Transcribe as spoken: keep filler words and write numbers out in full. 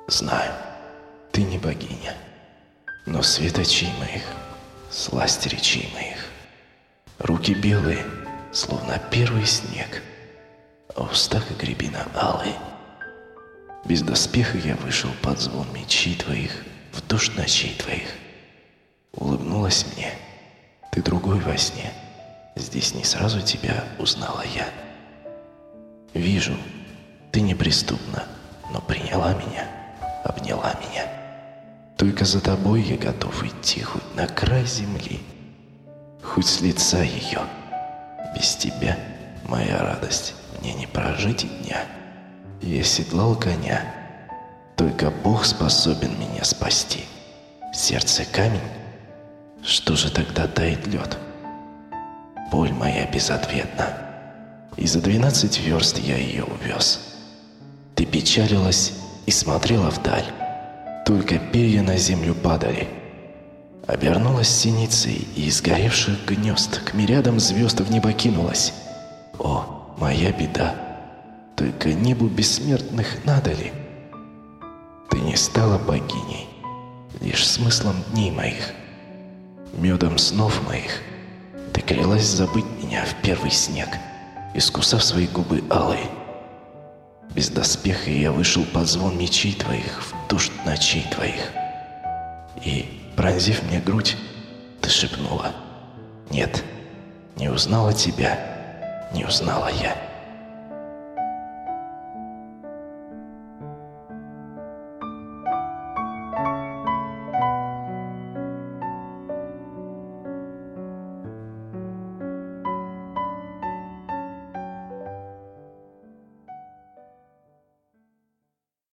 Знаю, ты не богиня, но свет очей моих, сласть речей моих, руки белые, словно первый снег, а уста, как рябина алые. Без доспеха я вышел под звон мечей твоих, в дождь ночей твоих. Улыбнулась мне, ты другой во сне, здесь не сразу тебя узнала я. Вижу, ты неприступна, но приняла меня, обняла меня. Только за тобой я готов идти хоть на край земли, хоть с лица ее. Без тебя, моя радость, мне не прожить и дня. Я седлал коня, только Бог способен меня спасти. Сердце камень, что же тогда тает лед? Боль моя безответна, и за двенадцать верст я ее увез. Ты печалилась и смотрела вдаль, только перья на землю падали. Обернулась синицей и из горевших гнезд к мириадам звезд в небо кинулась. О, моя беда, только небу бессмертных надали. Ты не стала богиней, лишь смыслом дней моих, медом снов моих. Ты клялась забыть меня в первый снег, искусав свои губы алые. Без доспеха я вышел под звон мечей твоих, в дождь ночей твоих. И, пронзив мне грудь, ты шепнула: нет, не узнала тебя, не узнала я.